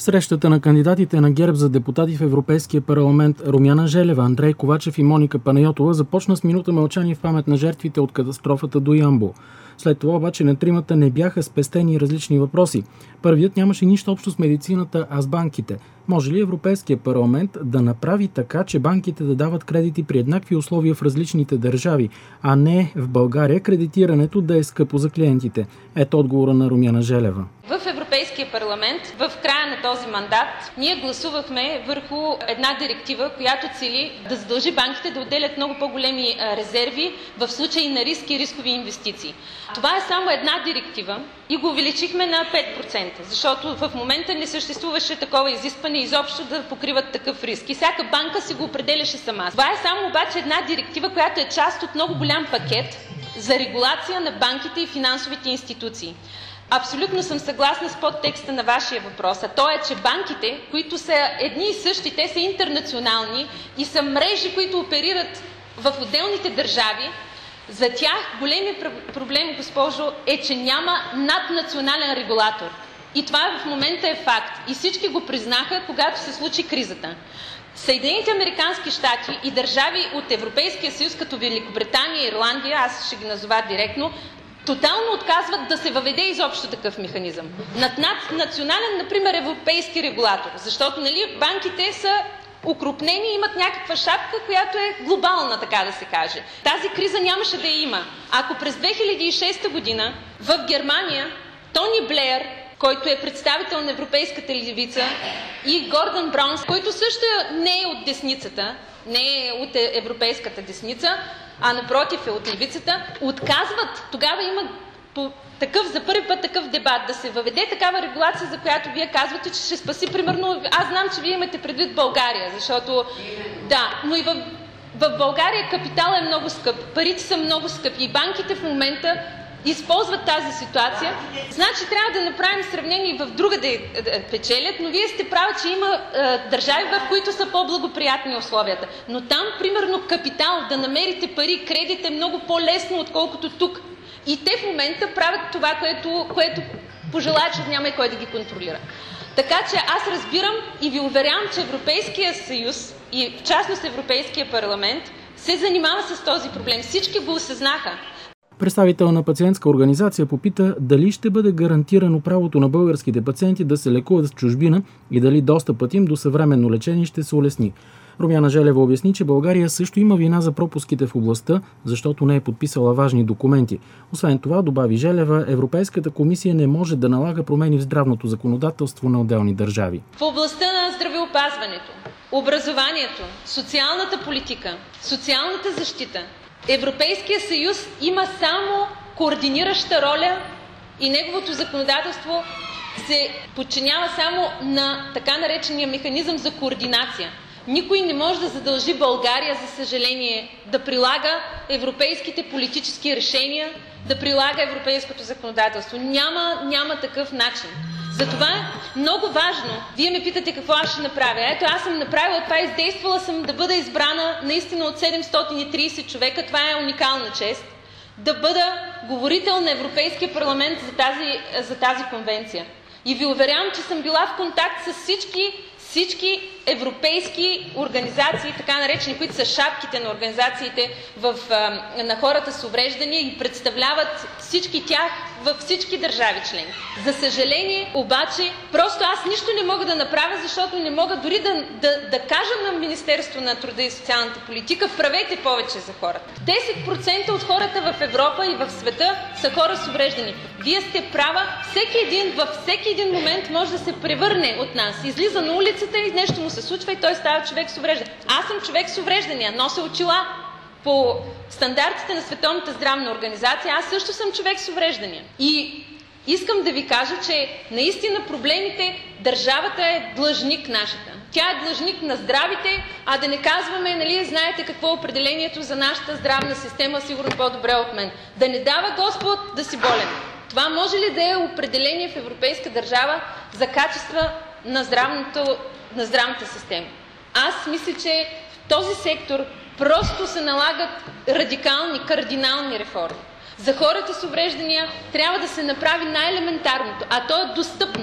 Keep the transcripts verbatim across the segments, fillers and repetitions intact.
Срещата на кандидатите на ГЕРБ за депутати в Европейския парламент Румяна Желева, Андрей Ковачев и Моника Панайотова започна с минута мълчание в памет на жертвите от катастрофата до Ямбол. След това обаче на тримата не бяха спестени различни въпроси. Първият нямаше нищо общо с медицината, а с банките. Може ли Европейския парламент да направи така, че банките да дават кредити при еднакви условия в различните държави, а не в България кредитирането да е скъпо за клиентите? Ето отговора на Румяна Желева. В Европейския парламент в края на този мандат ние гласувахме върху една директива, която цели да задължи банките да отделят много по-големи резерви в случай на риск и рискови инвестиции. Това е само една директива и го увеличихме на пет процента, защото в момента не съществуваше такова изискване изобщо да покриват такъв риск. И всяка банка си го определяше сама. Това е само обаче една директива, която е част от много голям пакет за регулация на банките и финансовите институции. Абсолютно съм съгласна с подтекста на вашия въпрос, а то е, че банките, които са едни и същи, те са интернационални и са мрежи, които оперират в отделните държави, за тях големият проблем, госпожо, е, че няма наднационален регулатор. И това в момента е факт. И всички го признаха, когато се случи кризата. Съединените американски щати и държави от Европейския съюз, като Великобритания и Ирландия, аз ще ги назова директно, тотално отказват да се въведе изобщо такъв механизъм. Над национален, например, европейски регулатор, защото нали, банките са укрупнени и имат някаква шапка, която е глобална, така да се каже. Тази криза нямаше да я има. Ако през две хиляди и шеста година в Германия Тони Блеер, който е представител на европейската левица, и Гордън Браун, който също не е от десницата, не е от европейската десница, а напротив е от левицата, отказват. Тогава има по такъв, за първи път такъв дебат, да се въведе такава регулация, за която вие казвате, че ще спаси, примерно, аз знам, че вие имате предвид България, защото, да, но и в, в България капитал е много скъп, парите са много скъпи и банките в момента използват тази ситуация. Значи трябва да направим сравнение и в друга да печелят, но вие сте прави, че има е, държави, в които са по-благоприятни условията. Но там, примерно, капитал, да намерите пари, кредит е много по-лесно, отколкото тук. И те в момента правят това, което, което пожелаят, че няма и кой да ги контролира. Така че аз разбирам и ви уверявам, че Европейския съюз и в частност Европейския парламент се занимава с този проблем. Всички го осъзнаха. Представител на пациентска организация попита дали ще бъде гарантирано правото на българските пациенти да се лекуват в чужбина и дали достъпът им до съвременно лечение ще се улесни. Румяна Желева обясни, че България също има вина за пропуските в областта, защото не е подписала важни документи. Освен това, добави Желева, Европейската комисия не може да налага промени в здравното законодателство на отделни държави. В областта на здравеопазването, образованието, социалната политика, социалната защита, Европейския съюз има само координираща роля и неговото законодателство се подчинява само на така наречения механизъм за координация. Никой не може да задължи България, за съжаление, да прилага европейските политически решения, да прилага европейското законодателство. Няма, няма такъв начин. Затова е много важно. Вие ме питате какво аз ще направя. Ето аз съм направила това, издействала съм да бъда избрана наистина от седемстотин и трийсет човека. Това е уникална чест. Да бъда говорител на Европейския парламент за тази, за тази конвенция. И ви уверявам, че съм била в контакт с всички всички европейски организации, така наречени, които са шапките на организациите в, на хората с увреждания и представляват всички тях във всички държави члени. За съжаление, обаче, просто аз нищо не мога да направя, защото не мога дори да, да, да кажа на Министерство на труда и социалната политика, правете повече за хората. десет процента от хората в Европа и в света са хора с увреждания. Вие сте права, всеки един, във всеки един момент може да се превърне от нас. Излиза на улицата и нещо му се случва и той става човек с увреждания. Аз съм човек с увреждания, нося очила. По стандартите на Световната здравна организация, аз също съм човек с увреждания. И искам да ви кажа, че наистина проблемите, държавата е длъжник нашата. Тя е длъжник на здравите, а да не казваме, нали, знаете какво е определението за нашата здравна система, сигурно по-добре от мен. Да не дава Господ да си болен. Това може ли да е определение в европейска държава за качество на, здравното, на здравната система? Аз мисля, че в този сектор просто се налагат радикални, кардинални реформи. За хората с увреждания трябва да се направи най-елементарното, а то е достъпност.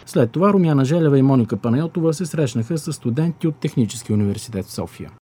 След това Румяна Желева и Моника Панайотова се срещнаха с студенти от Техническия университет в София.